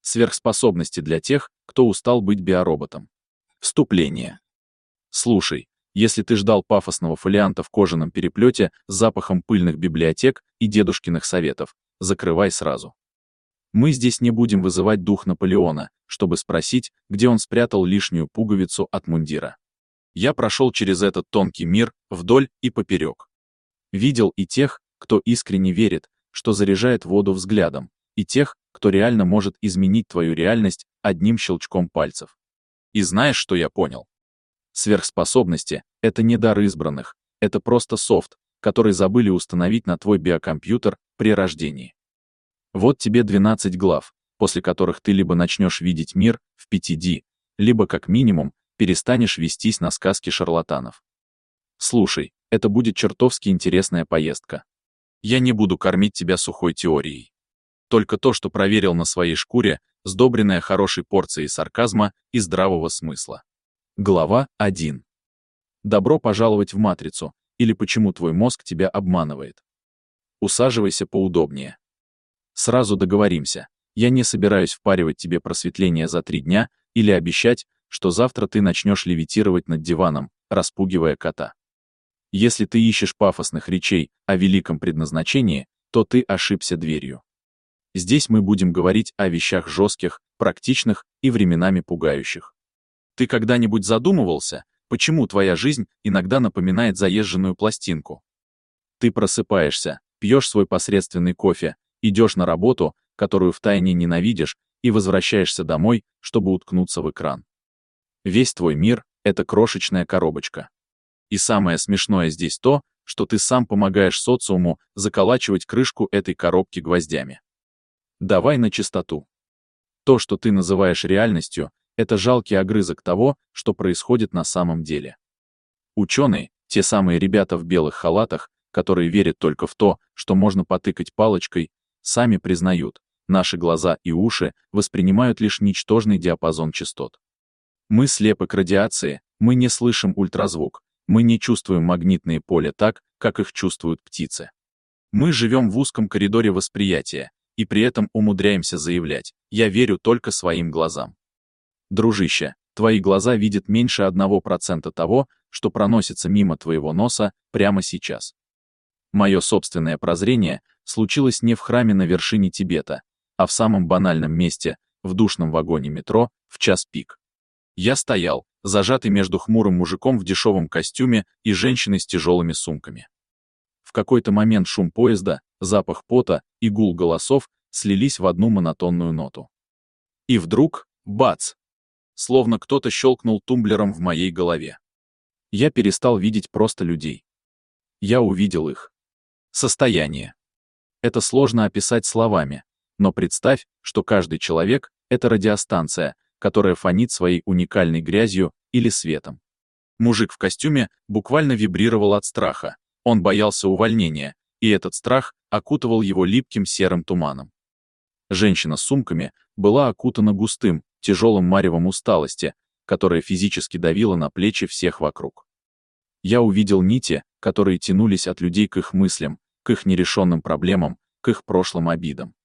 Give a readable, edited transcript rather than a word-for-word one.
Сверхспособности для тех, кто устал быть биороботом. Вступление. Слушай, если ты ждал пафосного фолианта в кожаном переплете с запахом пыльных библиотек и дедушкиных советов, закрывай сразу. Мы здесь не будем вызывать дух Наполеона, чтобы спросить, где он спрятал лишнюю пуговицу от мундира. Я прошел через этот тонкий мир вдоль и поперек. Видел и тех, кто искренне верит, что заряжает воду взглядом, и тех, кто реально может изменить твою реальность одним щелчком пальцев. И знаешь, что я понял? Сверхспособности — это не дар избранных, это просто софт, который забыли установить на твой биокомпьютер при рождении. Вот тебе 12 глав, после которых ты либо начнешь видеть мир в 5D, либо, как минимум, перестанешь вестись на сказки шарлатанов. Слушай, это будет чертовски интересная поездка. Я не буду кормить тебя сухой теорией. Только то, что проверил на своей шкуре, сдобренное хорошей порцией сарказма и здравого смысла. Глава 1. Добро пожаловать в матрицу, или почему твой мозг тебя обманывает. Усаживайся поудобнее. Сразу договоримся, я не собираюсь впаривать тебе просветление за 3 дня или обещать, что завтра ты начнешь левитировать над диваном, распугивая кота. Если ты ищешь пафосных речей о великом предназначении, то ты ошибся дверью. Здесь мы будем говорить о вещах жестких, практичных и временами пугающих. Ты когда-нибудь задумывался, почему твоя жизнь иногда напоминает заезженную пластинку? Ты просыпаешься, пьешь свой посредственный кофе, идешь на работу, которую втайне ненавидишь, и возвращаешься домой, чтобы уткнуться в экран. Весь твой мир — это крошечная коробочка. И самое смешное здесь то, что ты сам помогаешь социуму заколачивать крышку этой коробки гвоздями. Давай на чистоту. То, что ты называешь реальностью, это жалкий огрызок того, что происходит на самом деле. Ученые, те самые ребята в белых халатах, которые верят только в то, что можно потыкать палочкой, сами признают, наши глаза и уши воспринимают лишь ничтожный диапазон частот. Мы слепы к радиации, мы не слышим ультразвук, мы не чувствуем магнитные поля так, как их чувствуют птицы. Мы живем в узком коридоре восприятия, и при этом умудряемся заявлять: «Я верю только своим глазам». Дружище, твои глаза видят меньше 1% того, что проносится мимо твоего носа прямо сейчас. Мое собственное прозрение случилось не в храме на вершине Тибета, а в самом банальном месте, в душном вагоне метро, в час пик. Я стоял, зажатый между хмурым мужиком в дешевом костюме и женщиной с тяжелыми сумками. В какой-то момент шум поезда, запах пота и гул голосов слились в одну монотонную ноту. И вдруг — бац! Словно кто-то щелкнул тумблером в моей голове. Я перестал видеть просто людей. Я увидел их состояние. Это сложно описать словами, но представь, что каждый человек — это радиостанция, которая фонит своей уникальной грязью или светом. Мужик в костюме буквально вибрировал от страха. Он боялся увольнения, и этот страх окутывал его липким серым туманом. Женщина с сумками была окутана густым, тяжелым маревом усталости, которая физически давила на плечи всех вокруг. Я увидел нити, которые тянулись от людей к их мыслям, к их нерешенным проблемам, к их прошлым обидам.